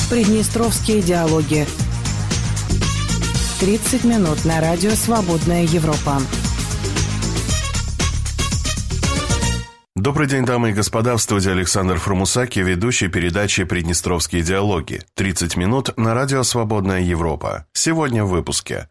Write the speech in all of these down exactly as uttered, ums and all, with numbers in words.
Приднестровские диалоги. тридцать минут на радио «Свободная Европа». Добрый день, дамы и господа, в студии Александр Фрумусаки, ведущий передачи «Приднестровские диалоги». тридцать минут на радио «Свободная Европа». Сегодня в выпуске.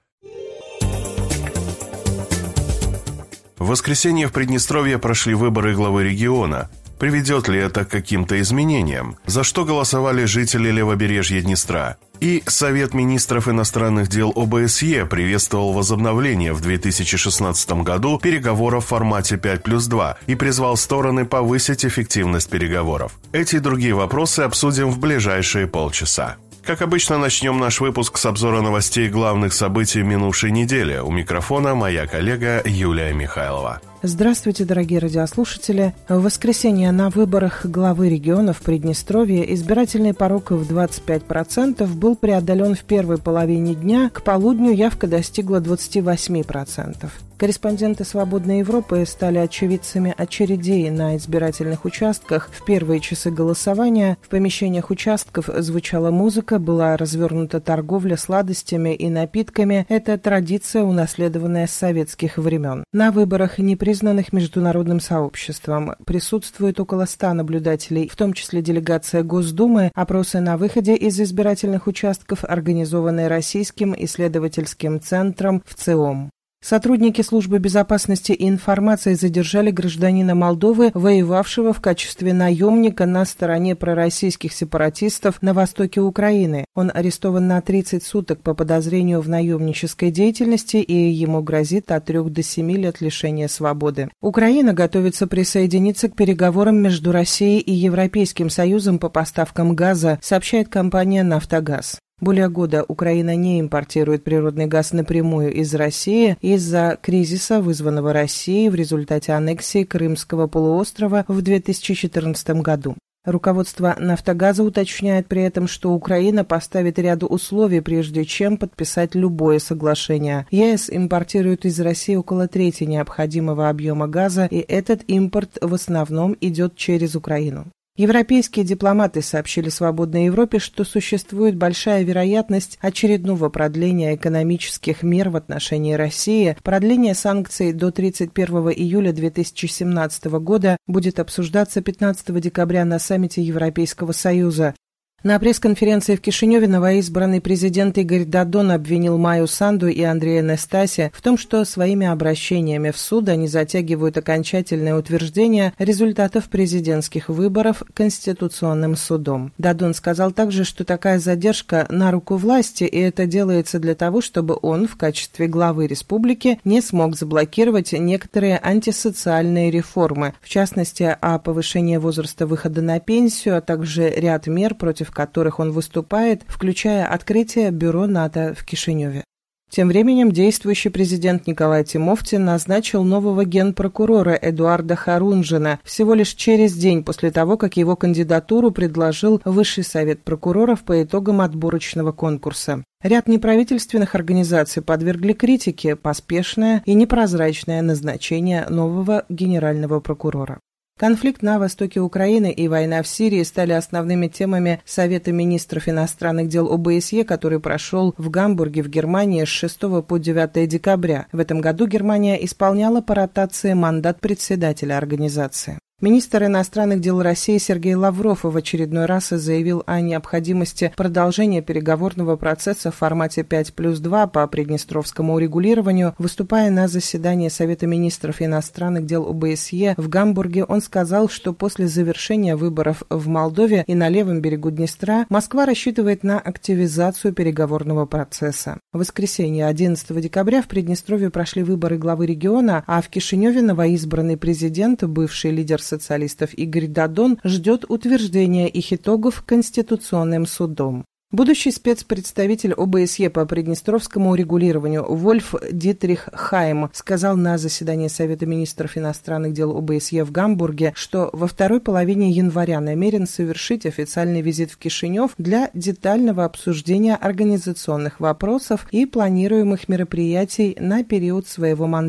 В воскресенье в Приднестровье прошли выборы главы региона. Приведет ли это к каким-то изменениям? За что голосовали жители левобережья Днестра? И Совет министров иностранных дел ОБСЕ приветствовал возобновление в две тысячи шестнадцатом году переговоров в формате пять плюс два и призвал стороны повысить эффективность переговоров. Эти и другие вопросы обсудим в ближайшие полчаса. Как обычно, начнем наш выпуск с обзора новостей главных событий минувшей недели. У микрофона моя коллега Юлия Михайлова. Здравствуйте, дорогие радиослушатели. В воскресенье на выборах главы региона в Приднестровье избирательный порог в двадцать пять процентов был преодолен в первой половине дня. К полудню явка достигла двадцать восемь процентов. Корреспонденты «Свободной Европы» стали очевидцами очередей на избирательных участках. В первые часы голосования в помещениях участков звучала музыка, была развернута торговля сладостями и напитками. Это традиция, унаследованная с советских времен. На выборах, не признанных международным сообществом, присутствует около ста наблюдателей, в том числе делегация Госдумы. Опросы на выходе из избирательных участков, организованные Российским исследовательским центром ВЦИОМ. Сотрудники службы безопасности и информации задержали гражданина Молдовы, воевавшего в качестве наемника на стороне пророссийских сепаратистов на востоке Украины. Он арестован на тридцать суток по подозрению в наемнической деятельности, и ему грозит от трех до семи лет лишения свободы. Украина готовится присоединиться к переговорам между Россией и Европейским Союзом по поставкам газа, сообщает компания «Нафтогаз». Более года Украина не импортирует природный газ напрямую из России из-за кризиса, вызванного Россией в результате аннексии Крымского полуострова в две тысячи четырнадцатом году. Руководство «Нафтогаза» уточняет при этом, что Украина поставит ряд условий, прежде чем подписать любое соглашение. ЕС импортирует из России около трети необходимого объема газа, и этот импорт в основном идет через Украину. Европейские дипломаты сообщили «Свободной Европе», что существует большая вероятность очередного продления экономических мер в отношении России. Продление санкций до тридцать первого июля две тысячи семнадцатого года будет обсуждаться пятнадцатого декабря на саммите Европейского Союза. На пресс-конференции в Кишиневе новоизбранный президент Игорь Дадон обвинил Майю Санду и Андрея Настаси в том, что своими обращениями в суд они затягивают окончательное утверждение результатов президентских выборов Конституционным судом. Дадон сказал также, что такая задержка на руку власти, и это делается для того, чтобы он в качестве главы республики не смог заблокировать некоторые антисоциальные реформы, в частности, о повышении возраста выхода на пенсию, а также ряд мер, против в которых он выступает, включая открытие бюро НАТО в Кишиневе. Тем временем действующий президент Николай Тимофтин назначил нового генпрокурора Эдуарда Харунжина всего лишь через день после того, как его кандидатуру предложил Высший совет прокуроров по итогам отборочного конкурса. Ряд неправительственных организаций подвергли критике поспешное и непрозрачное назначение нового генерального прокурора. Конфликт на востоке Украины и война в Сирии стали основными темами Совета министров иностранных дел ОБСЕ, который прошел в Гамбурге в Германии с шестого по девятое декабря. В этом году Германия исполняла по ротации мандат председателя организации. Министр иностранных дел России Сергей Лавров в очередной раз заявил о необходимости продолжения переговорного процесса в формате пять плюс два по приднестровскому урегулированию. Выступая на заседании Совета министров иностранных дел ОБСЕ в Гамбурге, он сказал, что после завершения выборов в Молдове и на левом берегу Днестра Москва рассчитывает на активизацию переговорного процесса. В воскресенье одиннадцатого декабря в Приднестровье прошли выборы главы региона, а в Кишиневе новоизбранный президент, бывший лидер социалистов Игорь Дадон, ждет утверждения их итогов Конституционным судом. Будущий спецпредставитель ОБСЕ по приднестровскому урегулированию Вольф Дитрих Хайм сказал на заседании Совета министров иностранных дел ОБСЕ в Гамбурге, что во второй половине января намерен совершить официальный визит в Кишинев для детального обсуждения организационных вопросов и планируемых мероприятий на период своего мандата.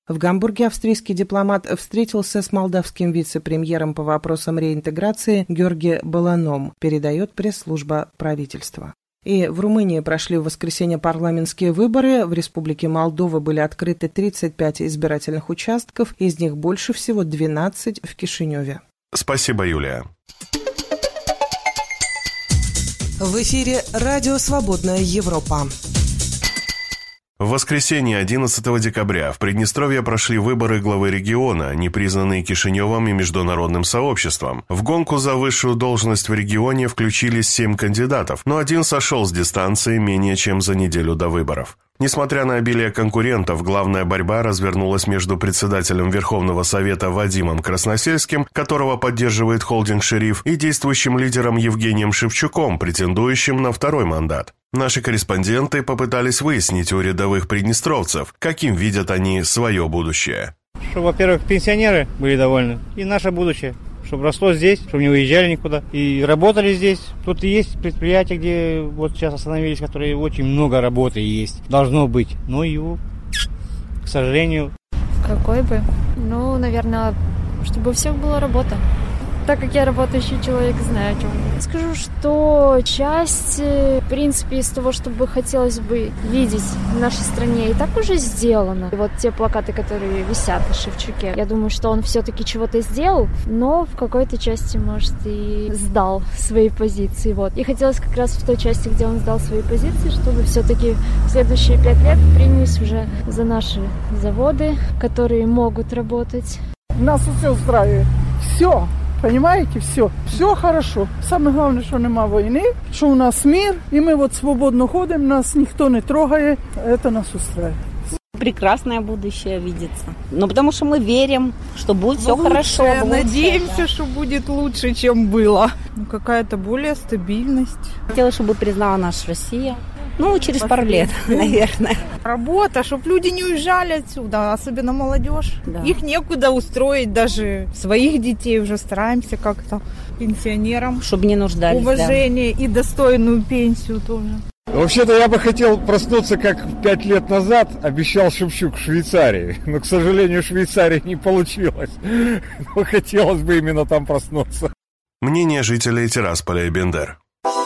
В Гамбурге австрийский дипломат встретился с молдавским вице-премьером по вопросам реинтеграции Георги Баланом, передает пресс-служба правительства. И в Румынии прошли в воскресенье парламентские выборы. В Республике Молдова были открыты тридцать пять избирательных участков, из них больше всего двенадцать в Кишиневе. Спасибо, Юлия. В эфире «Радио Свободная Европа». В воскресенье одиннадцатого декабря в Приднестровье прошли выборы главы региона, не признанные Кишиневым и международным сообществом. В гонку за высшую должность в регионе включились семь кандидатов, но один сошел с дистанции менее чем за неделю до выборов. Несмотря на обилие конкурентов, главная борьба развернулась между председателем Верховного Совета Вадимом Красносельским, которого поддерживает холдинг «Шериф», и действующим лидером Евгением Шевчуком, претендующим на второй мандат. Наши корреспонденты попытались выяснить у рядовых приднестровцев, каким видят они свое будущее. Чтобы, во-первых, пенсионеры были довольны, и наше будущее. Чтобы росло здесь, чтобы не уезжали никуда. И работали здесь. Тут есть предприятия, где вот сейчас остановились, которые очень много работы есть. Должно быть. Но его, к сожалению... Какой бы? Ну, наверное, чтобы у всех была работа. Так как я работающий человек, знаю о чем. Скажу, что часть, в принципе, из того, что бы хотелось бы видеть в нашей стране, и так уже сделано. И вот те плакаты, которые висят на Шевчуке, я думаю, что он все-таки чего-то сделал, но в какой-то части, может, и сдал свои позиции. Вот. И хотелось как раз в той части, где он сдал свои позиции, чтобы все-таки в следующие пять лет принялись уже за наши заводы, которые могут работать. Нас все устраивает. Все. Понимаете, все. Все хорошо. Самое главное, что нема войны, что у нас мир, и мы вот свободно ходим, нас никто не трогает. Это нас устраивает. Прекрасное будущее видится. Ну, потому что мы верим, что будет все хорошо. Лучше, надеемся, да. что будет лучше, чем было. Ну, какая-то более стабильность. Хотелось, чтобы признала наша Россия. Ну, через пару лет, наверное. Работа, чтобы люди не уезжали отсюда, особенно молодежь. Да. Их некуда устроить, даже своих детей уже стараемся как-то пенсионерам. Чтобы не нуждались, уважение, да. И достойную пенсию тоже. Вообще-то я бы хотел проснуться, как пять лет назад обещал Шевчук в Швейцарии. Но, к сожалению, в Швейцарии не получилось. Но хотелось бы именно там проснуться. Мнение жителей Тирасполя и Бендер.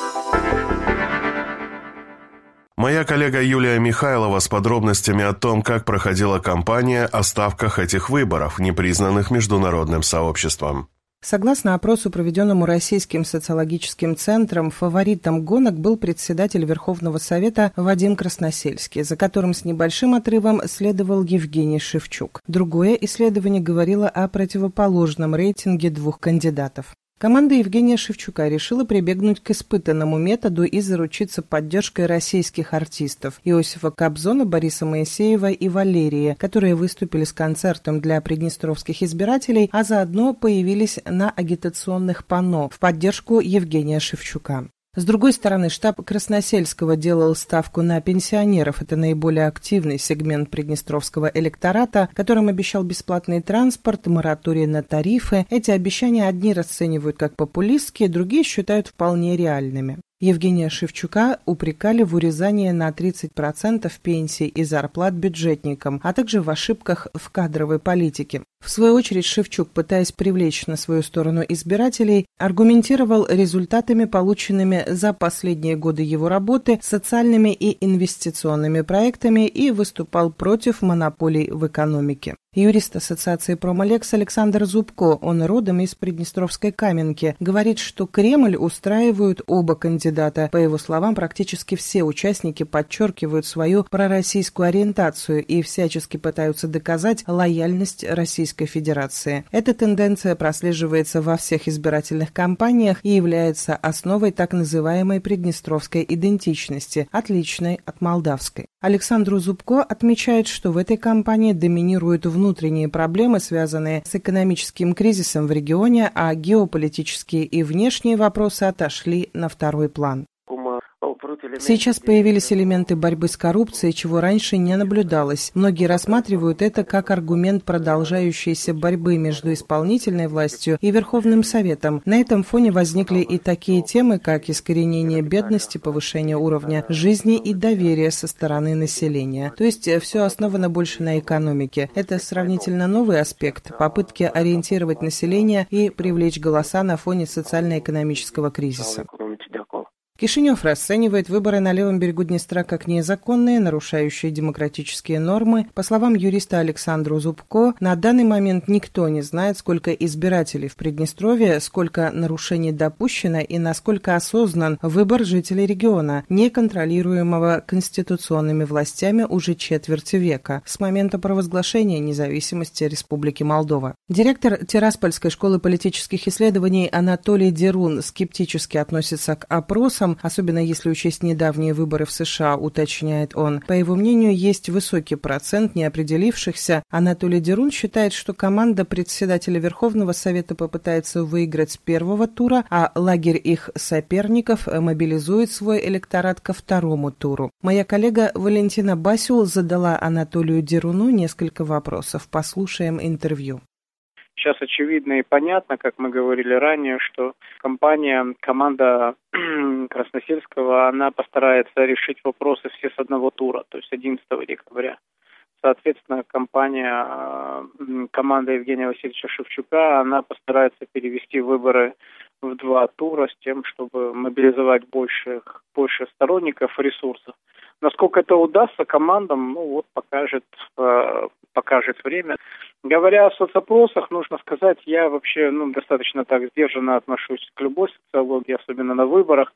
Моя коллега Юлия Михайлова с подробностями о том, как проходила кампания о ставках этих выборов, не признанных международным сообществом. Согласно опросу, проведенному Российским социологическим центром, фаворитом гонок был председатель Верховного Совета Вадим Красносельский, за которым с небольшим отрывом следовал Евгений Шевчук. Другое исследование говорило о противоположном рейтинге двух кандидатов. Команда Евгения Шевчука решила прибегнуть к испытанному методу и заручиться поддержкой российских артистов Иосифа Кобзона, Бориса Моисеева и Валерии, которые выступили с концертом для приднестровских избирателей, а заодно появились на агитационных панно в поддержку Евгения Шевчука. С другой стороны, штаб Красносельского делал ставку на пенсионеров. Это наиболее активный сегмент приднестровского электората, которым обещал бесплатный транспорт, мораторий на тарифы. Эти обещания одни расценивают как популистские, другие считают вполне реальными. Евгения Шевчука упрекали в урезании на тридцать процентов пенсий и зарплат бюджетникам, а также в ошибках в кадровой политике. В свою очередь Шевчук, пытаясь привлечь на свою сторону избирателей, аргументировал результатами, полученными за последние годы его работы, социальными и инвестиционными проектами и выступал против монополий в экономике. Юрист Ассоциации «Промолекс» Александр Зубко, он родом из Приднестровской Каменки, говорит, что Кремль устраивают оба кандидата. По его словам, практически все участники подчеркивают свою пророссийскую ориентацию и всячески пытаются доказать лояльность Российской Федерации. Эта тенденция прослеживается во всех избирательных кампаниях и является основой так называемой приднестровской идентичности, отличной от молдавской. Александр Зубко отмечает, что в этой кампании доминируют внутренние проблемы, связанные с экономическим кризисом в регионе, а геополитические и внешние вопросы отошли на второй план. Сейчас появились элементы борьбы с коррупцией, чего раньше не наблюдалось. Многие рассматривают это как аргумент продолжающейся борьбы между исполнительной властью и Верховным Советом. На этом фоне возникли и такие темы, как искоренение бедности, повышение уровня жизни и доверия со стороны населения. То есть все основано больше на экономике. Это сравнительно новый аспект – попытки ориентировать население и привлечь голоса на фоне социально-экономического кризиса. Кишинев расценивает выборы на левом берегу Днестра как незаконные, нарушающие демократические нормы. По словам юриста Александра Зубко, на данный момент никто не знает, сколько избирателей в Приднестровье, сколько нарушений допущено и насколько осознан выбор жителей региона, неконтролируемого конституционными властями уже четверти века, с момента провозглашения независимости Республики Молдова. Директор Тираспольской школы политических исследований Анатолий Дерун скептически относится к опросам, особенно если учесть недавние выборы в США, уточняет он. По его мнению, есть высокий процент неопределившихся. Анатолий Дерун считает, что команда председателя Верховного Совета попытается выиграть с первого тура, а лагерь их соперников мобилизует свой электорат ко второму туру. Моя коллега Валентина Басюл задала Анатолию Деруну несколько вопросов. Послушаем интервью. Сейчас очевидно и понятно, как мы говорили ранее, что компания, команда Красносельского, она постарается решить вопросы все с одного тура, то есть одиннадцатого декабря. Соответственно, компания, команда Евгения Васильевича Шевчука, она постарается перевести выборы в два тура с тем, чтобы мобилизовать больше, больше сторонников и ресурсов. Насколько это удастся командам, ну вот покажет, покажет время. Говоря о соцопросах, нужно сказать, я вообще ну, достаточно так сдержанно отношусь к любой социологии, особенно на выборах.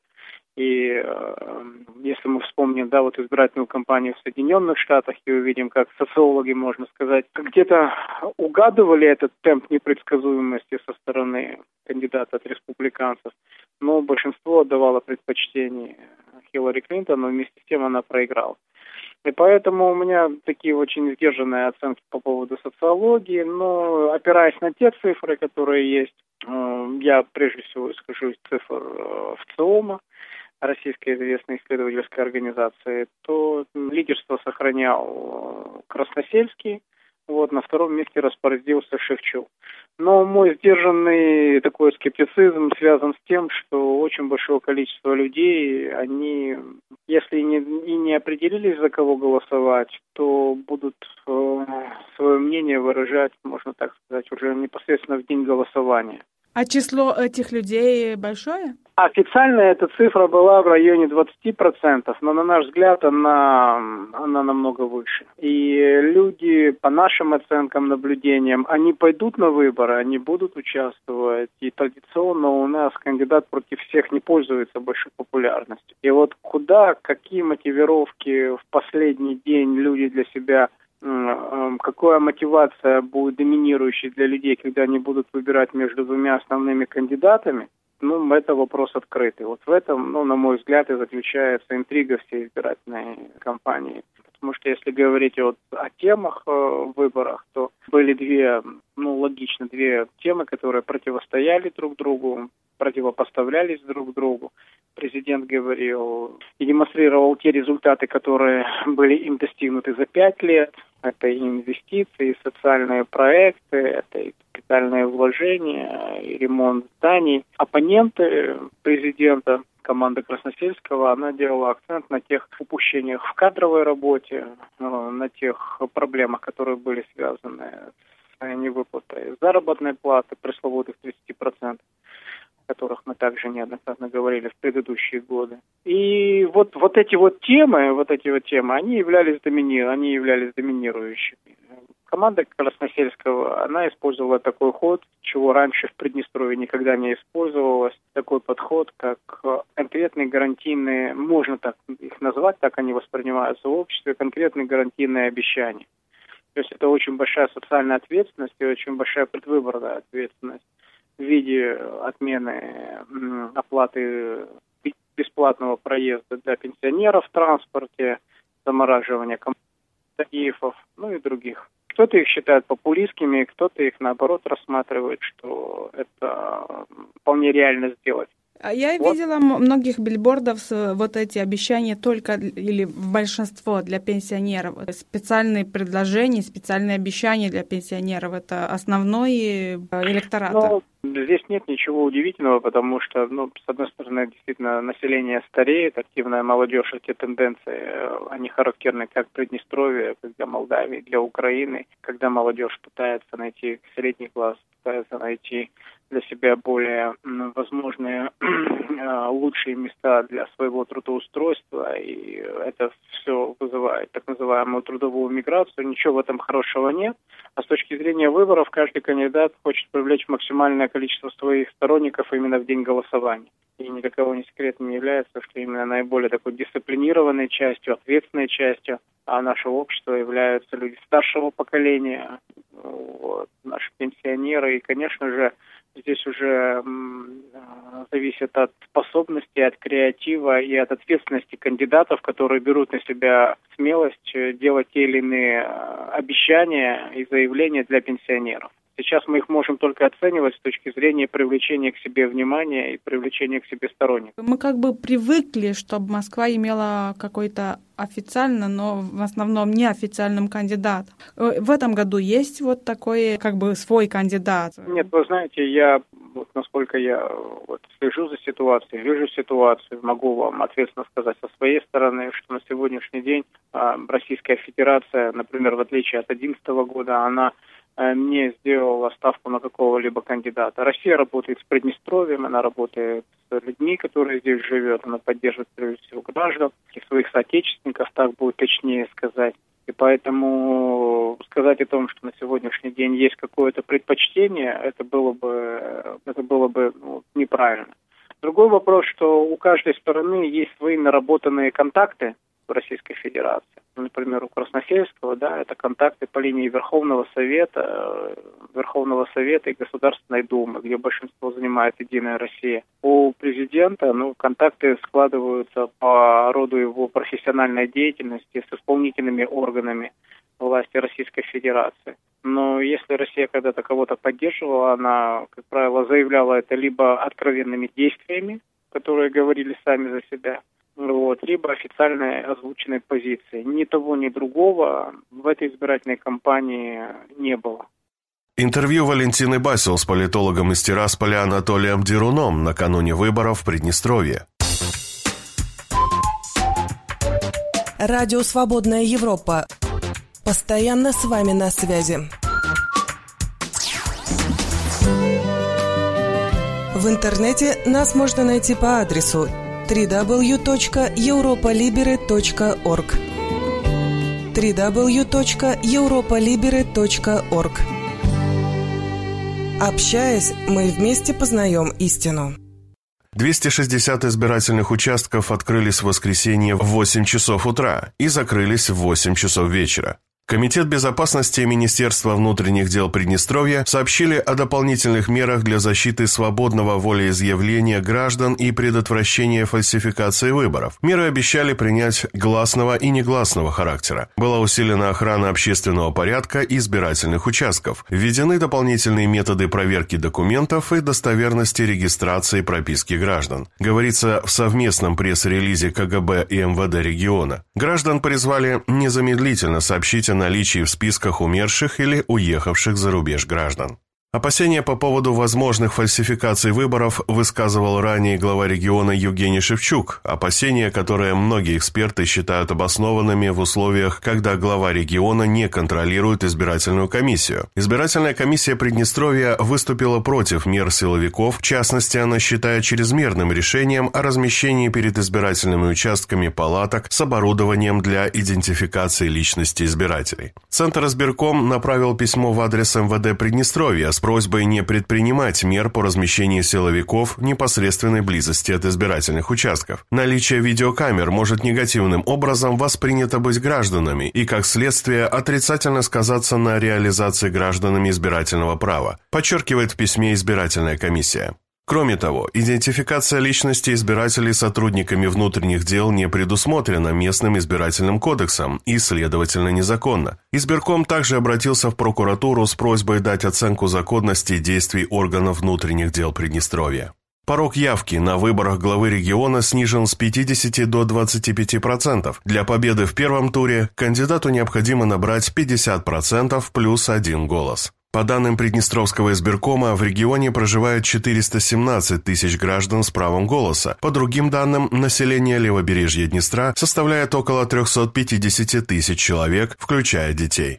И э, если мы вспомним, да, вот избирательную кампанию в Соединенных Штатах и увидим, как социологи, можно сказать, где-то угадывали этот темп непредсказуемости со стороны кандидата от республиканцев, но большинство отдавало предпочтение Хиллари Клинтон, но вместе с тем она проиграла. И поэтому у меня такие очень сдержанные оценки по поводу социологии, но опираясь на те цифры, которые есть, э, я прежде всего исхожу из цифр э, ВЦИОМа, российской известной исследовательской организации, то лидерство сохранял Красносельский, вот, на втором месте распорядился Шевчук. Но мой сдержанный такой скептицизм связан с тем, что очень большое количество людей, они, если и не, и не определились, за кого голосовать, то будут э, свое мнение выражать, можно так сказать, уже непосредственно в день голосования. А число этих людей большое? Официально эта цифра была в районе двадцать процентов, но на наш взгляд она, она намного выше. И люди, по нашим оценкам, наблюдениям, они пойдут на выборы, они будут участвовать. И традиционно у нас кандидат против всех не пользуется большой популярностью. И вот куда, какие мотивировки в последний день люди для себя, какая мотивация будет доминирующей для людей, когда они будут выбирать между двумя основными кандидатами, ну, это вопрос открытый. Вот в этом, ну, на мой взгляд, и заключается интрига всей избирательной кампании. Потому что если говорить вот о темах э, в выборах, то были две, ну, логично, две темы, которые противостояли друг другу, противопоставлялись друг другу. Президент говорил и демонстрировал те результаты, которые были им достигнуты за пять лет. Это и инвестиции, и социальные проекты, это и капитальные вложения, и ремонт зданий. Оппоненты президента, команда Красносельского, она делала акцент на тех упущениях в кадровой работе, на тех проблемах, которые были связаны с невыплатой заработной платы, пресловутых тридцать процентов. О которых мы также неоднократно говорили в предыдущие годы. И вот, вот эти вот темы, вот эти вот темы, они являлись домини... они являлись доминирующими. Команда Красносельского, она использовала такой ход, чего раньше в Приднестровье никогда не использовалось. Такой подход, как конкретные гарантийные, можно так их назвать, так они воспринимаются в обществе, конкретные гарантийные обещания. То есть это очень большая социальная ответственность и очень большая предвыборная ответственность в виде отмены оплаты бесплатного проезда для пенсионеров в транспорте, замораживания тарифов, ну и других. Кто-то их считает популистскими, кто-то их, наоборот, рассматривает, что это вполне реально сделать. Я Вот. видела многих билбордов с вот эти обещания только или большинство для пенсионеров. Специальные предложения, специальные обещания для пенсионеров – это основной электорат. Ну, здесь нет ничего удивительного, потому что, ну, с одной стороны, действительно, население стареет, активная молодежь, эти тенденции, они характерны как в Приднестровье, как для Молдавии, для Украины, когда молодежь пытается найти средний класс, пытается найти для себя более возможные лучшие места для своего трудоустройства, и это все вызывает так называемую трудовую миграцию. Ничего в этом хорошего нет. А с точки зрения выборов, каждый кандидат хочет привлечь максимальное количество своих сторонников именно в день голосования. И ни для кого не секретом не является, что именно наиболее такой дисциплинированной частью, ответственной частью а нашего общества являются люди старшего поколения, вот, наши пенсионеры. И, конечно же, здесь уже м, зависит от способности, от креатива и от ответственности кандидатов, которые берут на себя смелость делать те или иные обещания и заявления для пенсионеров. Сейчас мы их можем только оценивать с точки зрения привлечения к себе внимания и привлечения к себе сторонников. Мы как бы привыкли, чтобы Москва имела какой-то официально, но в основном неофициальным кандидат. В этом году есть вот такой как бы свой кандидат? Нет, вы знаете, я, вот насколько я вот, слежу за ситуацией, вижу ситуацию, могу вам ответственно сказать со своей стороны, что на сегодняшний день э, Российская Федерация, например, в отличие от две тысячи одиннадцатого года, она не сделала ставку на какого-либо кандидата. Россия работает с Приднестровьем, она работает с людьми, которые здесь живут, она поддерживает, прежде всего, граждан, и своих соотечественников, так будет точнее сказать. И поэтому сказать о том, что на сегодняшний день есть какое-то предпочтение, это было бы, это было бы ну, неправильно. Другой вопрос, что у каждой стороны есть свои наработанные контакты в Российской Федерации. Например, у Красносельского, да, это контакты по линии Верховного Совета, Верховного Совета и Государственной Думы, где большинство занимает Единая Россия. У президента, ну, контакты складываются по роду его профессиональной деятельности с исполнительными органами власти Российской Федерации. Но если Россия когда-то кого-то поддерживала, она, как правило, заявляла это либо откровенными действиями, которые говорили сами за себя, вот, либо официальной озвученной позиции. Ни того, ни другого в этой избирательной кампании не было. Интервью Валентины Басил с политологом из Тирасполя Анатолием Деруном накануне выборов в Приднестровье. Радио «Свободная Европа». Постоянно с вами на связи. В интернете нас можно найти по адресу дабл ю дабл ю дабл ю точка европа либеры точка орг дабл ю дабл ю дабл ю точка европа либеры точка орг. Общаясь, мы вместе познаем истину. двести шестьдесят избирательных участков открылись в воскресенье в восемь часов утра и закрылись в восемь часов вечера. Комитет безопасности Министерства внутренних дел Приднестровья сообщили о дополнительных мерах для защиты свободного волеизъявления граждан и предотвращения фальсификации выборов. Меры обещали принять гласного и негласного характера. Была усилена охрана общественного порядка и избирательных участков. Введены дополнительные методы проверки документов и достоверности регистрации прописки граждан. Говорится в совместном пресс-релизе ка гэ бэ и эм вэ дэ региона. Граждан призвали незамедлительно сообщить о наличии в списках умерших или уехавших за рубеж граждан. Опасения по поводу возможных фальсификаций выборов высказывал ранее глава региона Евгений Шевчук, опасения, которые многие эксперты считают обоснованными в условиях, когда глава региона не контролирует избирательную комиссию. Избирательная комиссия Приднестровья выступила против мер силовиков, в частности, она считает чрезмерным решением о размещении перед избирательными участками палаток с оборудованием для идентификации личности избирателей. Центр избирком направил письмо в адрес эм вэ дэ Приднестровья с просьбой не предпринимать мер по размещению силовиков в непосредственной близости от избирательных участков. Наличие видеокамер может негативным образом воспринято быть гражданами и, как следствие, отрицательно сказаться на реализации гражданами избирательного права, подчеркивает в письме избирательная комиссия. Кроме того, идентификация личности избирателей сотрудниками внутренних дел не предусмотрена местным избирательным кодексом и, следовательно, незаконно. Избирком также обратился в прокуратуру с просьбой дать оценку законности действий органов внутренних дел Приднестровья. Порог явки на выборах главы региона снижен с пятидесяти до двадцати пяти процентов. Для победы в первом туре кандидату необходимо набрать пятьдесят процентов плюс один голос. По данным Приднестровского избиркома, в регионе проживает четыреста семнадцать тысяч граждан с правом голоса. По другим данным, население левобережья Днестра составляет около триста пятьдесят тысяч человек, включая детей.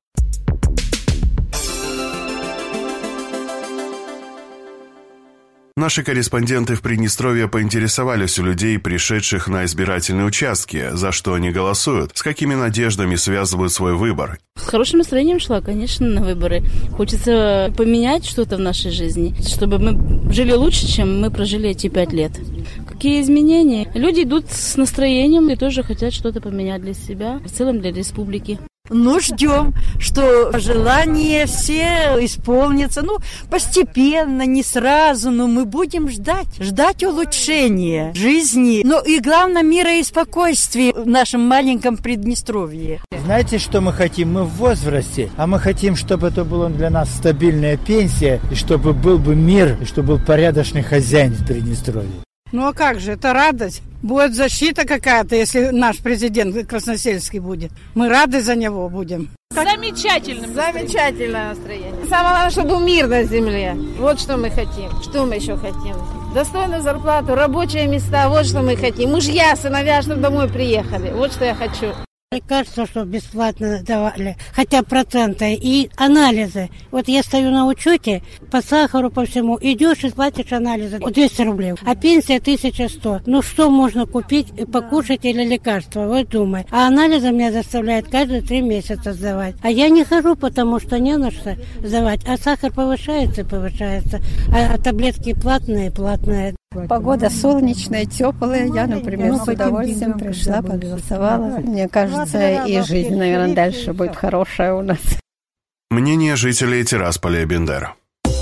Наши корреспонденты в Приднестровье поинтересовались у людей, пришедших на избирательные участки, за что они голосуют, с какими надеждами связывают свой выбор. С хорошим настроением шла, конечно, на выборы. Хочется поменять что-то в нашей жизни, чтобы мы жили лучше, чем мы прожили эти пять лет. Какие изменения? Люди идут с настроением и тоже хотят что-то поменять для себя, в целом для республики. Ну, ждем, что желания все исполнятся. Ну, постепенно, не сразу, но мы будем ждать. Ждать улучшения жизни. Ну, и главное, мира и спокойствия в нашем маленьком Приднестровье. Знаете, что мы хотим? Мы в возрасте, а мы хотим, чтобы это была для нас стабильная пенсия, и чтобы был бы мир, и чтобы был порядочный хозяин в Приднестровье. Ну а как же, это радость. Будет защита какая-то, если наш президент Красносельский будет. Мы рады за него будем. Замечательным. Замечательное настроение. Самое главное, чтобы был мир на земле. Вот что мы хотим. Что мы еще хотим? Достойную зарплату, рабочие места. Вот что мы хотим. Мужья, сыновья, чтобы домой приехали. Вот что я хочу. Лекарства, что бесплатно давали, хотя проценты, и анализы. Вот я стою на учете, по сахару, по всему, идешь и платишь анализы, двести рублей, а пенсия тысяча сто. Ну что можно купить, покушать или лекарства, вот думай. А анализы меня заставляют каждые три месяца сдавать. А я не хожу, потому что не на что сдавать. А сахар повышается и повышается, а таблетки платные, платные. Погода солнечная, теплая. Я, например, с удовольствием пришла, поголосовала. Мне кажется, и жизнь, наверное, дальше будет хорошая у нас. Мнение жителей Тирасполя и Бендер.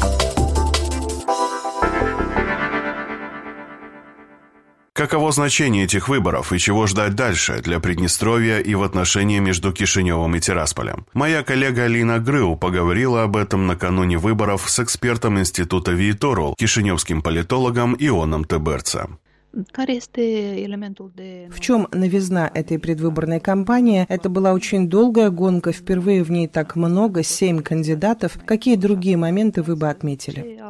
Каково значение этих выборов и чего ждать дальше для Приднестровья и в отношении между Кишиневым и Тирасполем? Моя коллега Алина Грыу поговорила об этом накануне выборов с экспертом Института Вииторул, кишиневским политологом Ионом Теберцем. В чем новизна этой предвыборной кампании? Это была очень долгая гонка, впервые в ней так много, семь кандидатов. Какие другие моменты вы бы отметили?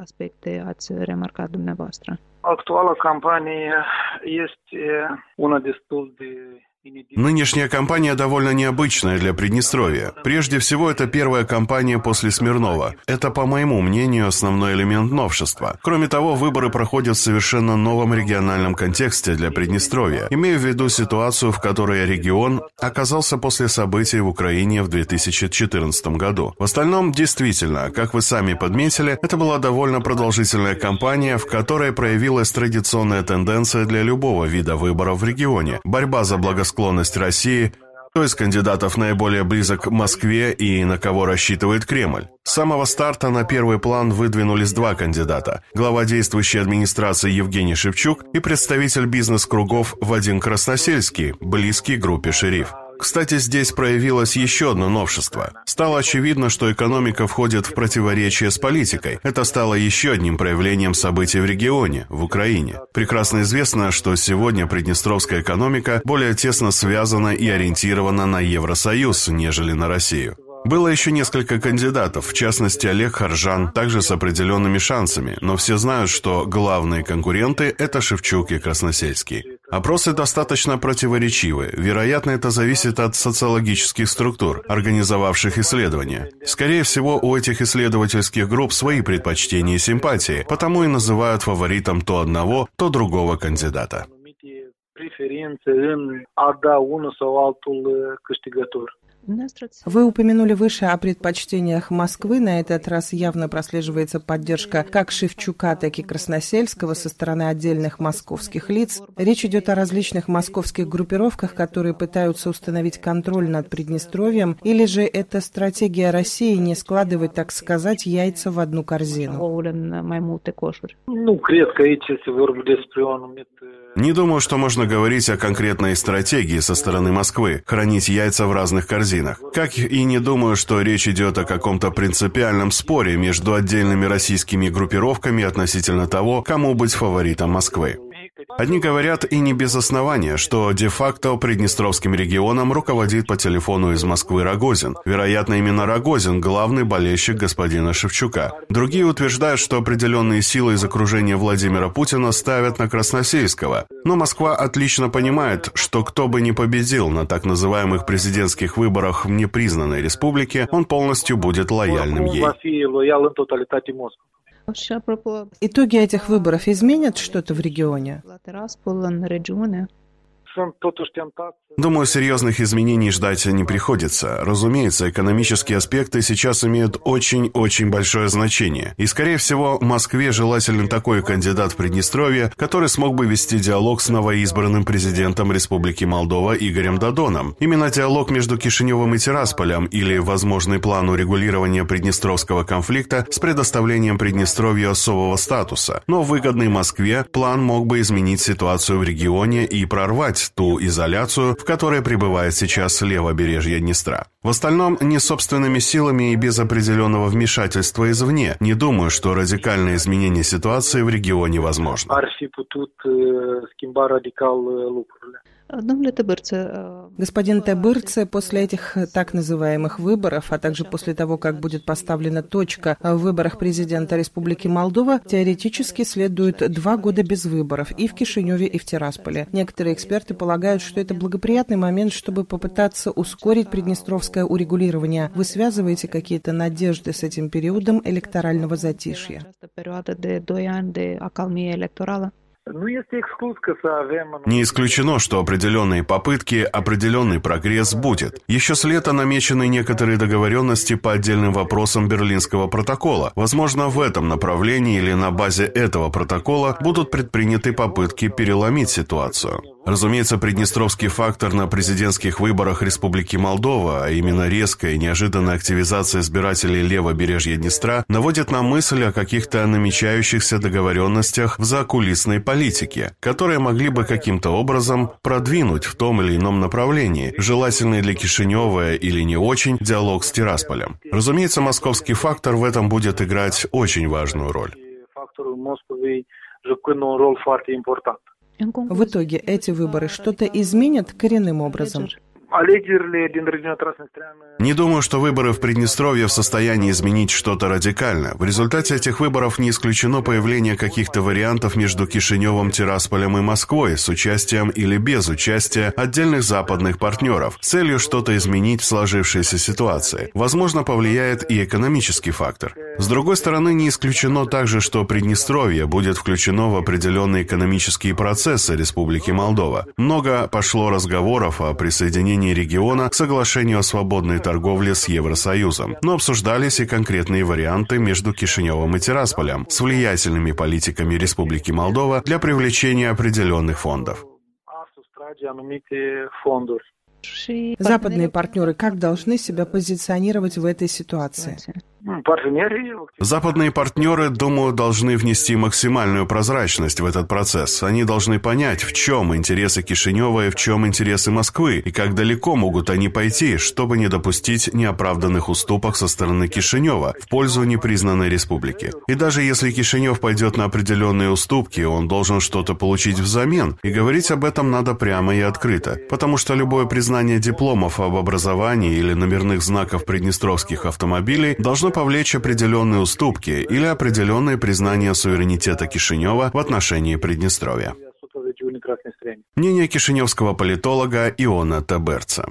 Актуала кампания есть una destul de... Нынешняя кампания довольно необычная для Приднестровья. Прежде всего, это первая кампания после Смирнова. Это, по моему мнению, основной элемент новшества. Кроме того, выборы проходят в совершенно новом региональном контексте для Приднестровья, имея в виду ситуацию, в которой регион оказался после событий в Украине в две тысячи четырнадцатом году. В остальном, действительно, как вы сами подметили, это была довольно продолжительная кампания, в которой проявилась традиционная тенденция для любого вида выборов в регионе. Борьба за благосостояние склонность России, кто из кандидатов наиболее близок к Москве и на кого рассчитывает Кремль. С самого старта на первый план выдвинулись два кандидата – глава действующей администрации Евгений Шевчук и представитель бизнес-кругов Вадим Красносельский, близкий группе «Шериф». Кстати, здесь проявилось еще одно новшество. Стало очевидно, что экономика входит в противоречие с политикой. Это стало еще одним проявлением событий в регионе, в Украине. Прекрасно известно, что сегодня приднестровская экономика более тесно связана и ориентирована на Евросоюз, нежели на Россию. Было еще несколько кандидатов, в частности Олег Харжан, также с определенными шансами, но все знают, что главные конкуренты – это Шевчук и Красносельский. Опросы достаточно противоречивы. Вероятно, это зависит от социологических структур, организовавших исследования. Скорее всего, у этих исследовательских групп свои предпочтения и симпатии, потому и называют фаворитом то одного, то другого кандидата. Вы упомянули выше о предпочтениях Москвы. На этот раз явно прослеживается поддержка как Шевчука, так и Красносельского со стороны отдельных московских лиц. Речь идет о различных московских группировках, которые пытаются установить контроль над Приднестровьем, или же это стратегия России не складывать, так сказать, яйца в одну корзину? Ну, кредко идти Не думаю, что можно говорить о конкретной стратегии со стороны Москвы – хранить яйца в разных корзинах. магазинах. Как и не думаю, что речь идет о каком-то принципиальном споре между отдельными российскими группировками относительно того, кому быть фаворитом Москвы. Одни говорят, и не без основания, что де-факто Приднестровским регионом руководит по телефону из Москвы Рогозин. Вероятно, именно Рогозин – главный болельщик господина Шевчука. Другие утверждают, что определенные силы из окружения Владимира Путина ставят на Красносельского. Но Москва отлично понимает, что кто бы ни победил на так называемых президентских выборах в непризнанной республике, он полностью будет лояльным ей. Итоги этих выборов изменят что-то в регионе? Думаю, серьезных изменений ждать не приходится. Разумеется, экономические аспекты сейчас имеют очень-очень большое значение. И, скорее всего, Москве желателен такой кандидат в Приднестровье, который смог бы вести диалог с новоизбранным президентом Республики Молдова Игорем Додоном. Именно диалог между Кишиневым и Тирасполем или возможный план урегулирования приднестровского конфликта с предоставлением Приднестровью особого статуса. Но выгодный Москве план мог бы изменить ситуацию в регионе и прорвать ту изоляцию, в которой пребывает сейчас левобережье Днестра. В остальном, не собственными силами и без определенного вмешательства извне, не думаю, что радикальное изменение ситуации в регионе возможно. Господин Тебырце, после этих так называемых выборов, а также после того, как будет поставлена точка в выборах президента Республики Молдова, теоретически следует два года без выборов и в Кишиневе, и в Тирасполе. Некоторые эксперты полагают, что это благоприятный момент, чтобы попытаться ускорить приднестровское урегулирование. Вы связываете какие-то надежды с этим периодом электорального затишья? Не исключено, что определенные попытки, определенный прогресс будет. Еще с лета намечены некоторые договоренности по отдельным вопросам Берлинского протокола. Возможно, в этом направлении или на базе этого протокола будут предприняты попытки переломить ситуацию. Разумеется, приднестровский фактор на президентских выборах Республики Молдова, а именно резкая и неожиданная активизация избирателей левобережья Днестра, наводит на мысль о каких-то намечающихся договоренностях в закулисной политике, которые могли бы каким-то образом продвинуть в том или ином направлении, желательный для Кишинева или не очень, диалог с Тирасполем. Разумеется, московский фактор в этом будет играть очень важную роль. В итоге эти выборы что-то изменят коренным образом? Не думаю, что выборы в Приднестровье в состоянии изменить что-то радикально. В результате этих выборов не исключено появление каких-то вариантов между Кишиневым, Тирасполем и Москвой с участием или без участия отдельных западных партнеров с целью что-то изменить в сложившейся ситуации. Возможно, повлияет и экономический фактор. С другой стороны, не исключено также, что Приднестровье будет включено в определенные экономические процессы Республики Молдова. Много пошло разговоров о присоединении региона к соглашению о свободной торговле с Евросоюзом, но обсуждались и конкретные варианты между Кишиневым и Тирасполем с влиятельными политиками Республики Молдова для привлечения определенных фондов. Западные партнеры как должны себя позиционировать в этой ситуации? Западные партнеры, думаю, должны внести максимальную прозрачность в этот процесс. Они должны понять, в чем интересы Кишинева и в чем интересы Москвы, и как далеко могут они пойти, чтобы не допустить неоправданных уступок со стороны Кишинева в пользу непризнанной республики. И даже если Кишинев пойдет на определенные уступки, он должен что-то получить взамен, и говорить об этом надо прямо и открыто, потому что любое признание дипломов об образовании или номерных знаков приднестровских автомобилей должно повлечь определенные уступки или определенное признание суверенитета Кишинева в отношении Приднестровья. Мнение кишиневского политолога Иона Тебырце.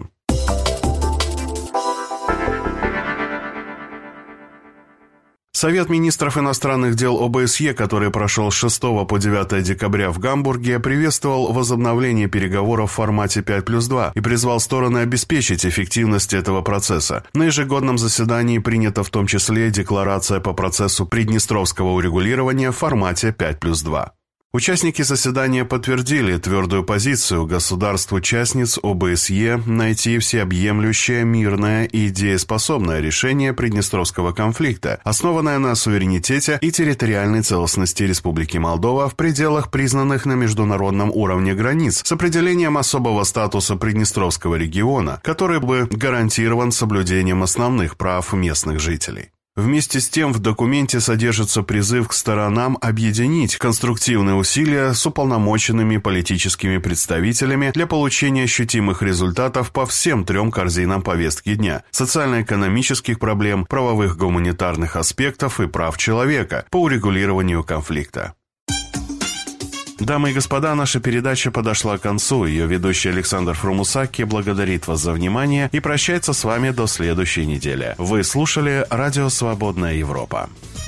Совет министров иностранных дел ОБСЕ, который прошел с шестого по девятое декабря в Гамбурге, приветствовал возобновление переговоров в формате пять плюс два и призвал стороны обеспечить эффективность этого процесса. На ежегодном заседании принята в том числе декларация по процессу приднестровского урегулирования в формате пять плюс два. Участники заседания подтвердили твердую позицию государств-участниц О Бэ С Е найти всеобъемлющее, мирное и дееспособное решение Приднестровского конфликта, основанное на суверенитете и территориальной целостности Республики Молдова в пределах признанных на международном уровне границ, с определением особого статуса Приднестровского региона, который бы гарантирован соблюдением основных прав местных жителей. Вместе с тем в документе содержится призыв к сторонам объединить конструктивные усилия с уполномоченными политическими представителями для получения ощутимых результатов по всем трем корзинам повестки дня – социально-экономических проблем, правовых гуманитарных аспектов и прав человека по урегулированию конфликта. Дамы и господа, наша передача подошла к концу. Ее ведущий Александр Фрумусаки благодарит вас за внимание и прощается с вами до следующей недели. Вы слушали Радио «Свободная Европа».